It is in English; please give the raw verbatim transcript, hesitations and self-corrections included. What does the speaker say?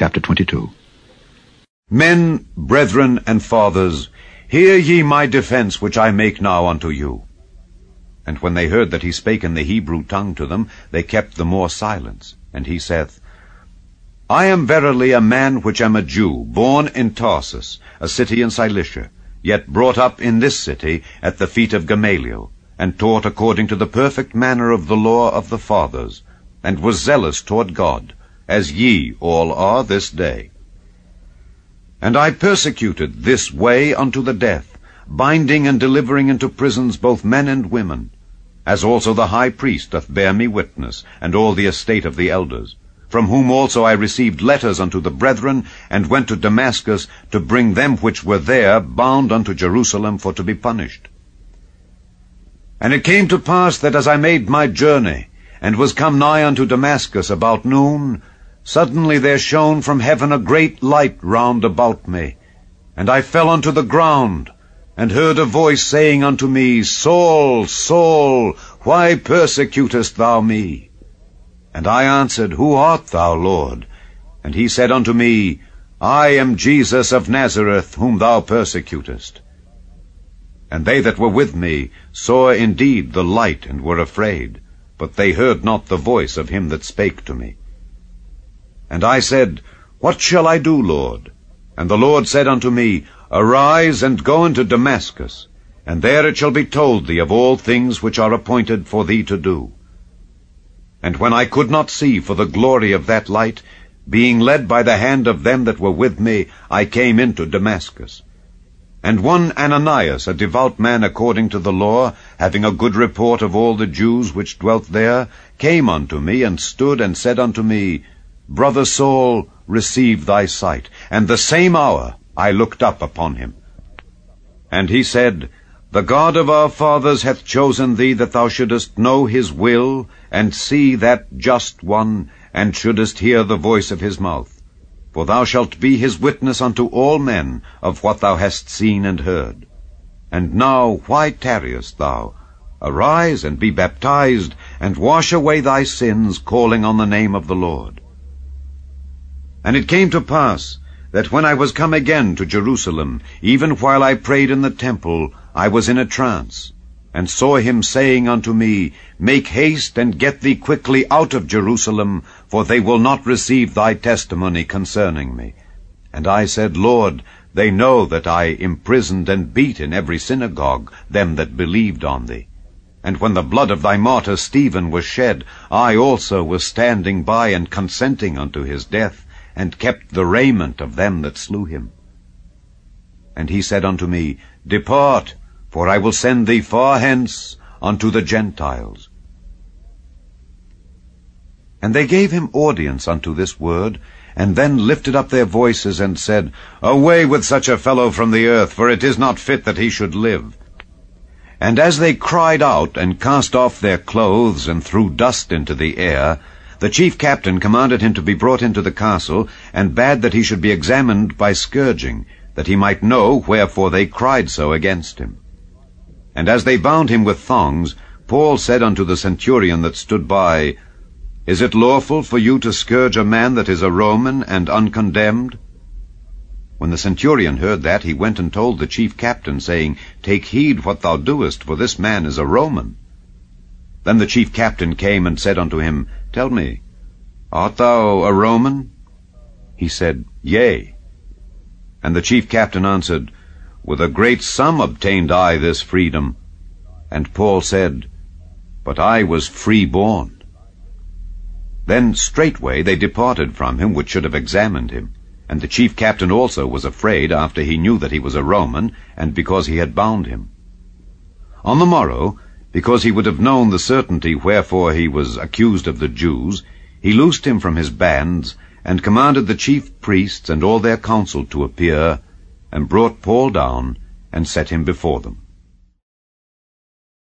chapter twenty-two. Men, brethren, and fathers, hear ye my defence which I make now unto you. And when they heard that he spake in the Hebrew tongue to them, they kept the more silence. And he saith, I am verily a man which am a Jew, born in Tarsus, a city in Cilicia, yet brought up in this city at the feet of Gamaliel, and taught according to the perfect manner of the law of the fathers, and was zealous toward God, as ye all are this day. And I persecuted this way unto the death, binding and delivering into prisons both men and women, as also the high priest doth bear me witness, and all the estate of the elders, from whom also I received letters unto the brethren, and went to Damascus to bring them which were there bound unto Jerusalem for to be punished. And it came to pass that as I made my journey, and was come nigh unto Damascus about noon, suddenly there shone from heaven a great light round about me, and I fell unto the ground, and heard a voice saying unto me, Saul, Saul, why persecutest thou me? And I answered, Who art thou, Lord? And he said unto me, I am Jesus of Nazareth, whom thou persecutest. And they that were with me saw indeed the light, and were afraid, but they heard not the voice of him that spake to me. And I said, What shall I do, Lord? And the Lord said unto me, Arise, and go into Damascus, and there it shall be told thee of all things which are appointed for thee to do. And when I could not see for the glory of that light, being led by the hand of them that were with me, I came into Damascus. And one Ananias, a devout man according to the law, having a good report of all the Jews which dwelt there, came unto me, and stood and said unto me, Brother Saul, receive thy sight. And the same hour I looked up upon him. And he said, The God of our fathers hath chosen thee, that thou shouldest know his will, and see that just one, and shouldest hear the voice of his mouth. For thou shalt be his witness unto all men of what thou hast seen and heard. And now why tarriest thou? Arise, and be baptized, and wash away thy sins, calling on the name of the Lord. And it came to pass, that when I was come again to Jerusalem, even while I prayed in the temple, I was in a trance, and saw him saying unto me, Make haste, and get thee quickly out of Jerusalem, for they will not receive thy testimony concerning me. And I said, Lord, they know that I imprisoned and beat in every synagogue them that believed on thee. And when the blood of thy martyr Stephen was shed, I also was standing by and consenting unto his death, and kept the raiment of them that slew him. And he said unto me, Depart, for I will send thee far hence unto the Gentiles. And they gave him audience unto this word, and then lifted up their voices, and said, Away with such a fellow from the earth, for it is not fit that he should live. And as they cried out, and cast off their clothes, and threw dust into the air, the chief captain commanded him to be brought into the castle, and bade that he should be examined by scourging, that he might know wherefore they cried so against him. And as they bound him with thongs, Paul said unto the centurion that stood by, Is it lawful for you to scourge a man that is a Roman and uncondemned? When the centurion heard that, he went and told the chief captain, saying, Take heed what thou doest, for this man is a Roman. Then the chief captain came and said unto him, Tell me, art thou a Roman? He said, Yea. And the chief captain answered, With a great sum obtained I this freedom. And Paul said, But I was free-born. Then straightway they departed from him which should have examined him. And the chief captain also was afraid, after he knew that he was a Roman, and because he had bound him. On the morrow, because he would have known the certainty wherefore he was accused of the Jews, he loosed him from his bands, and commanded the chief priests and all their council to appear, and brought Paul down, and set him before them.